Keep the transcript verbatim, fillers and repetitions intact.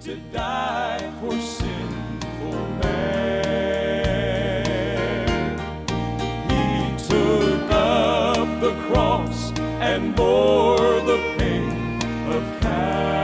to die for sinful man. He took up the cross and bore the pain of Calvary.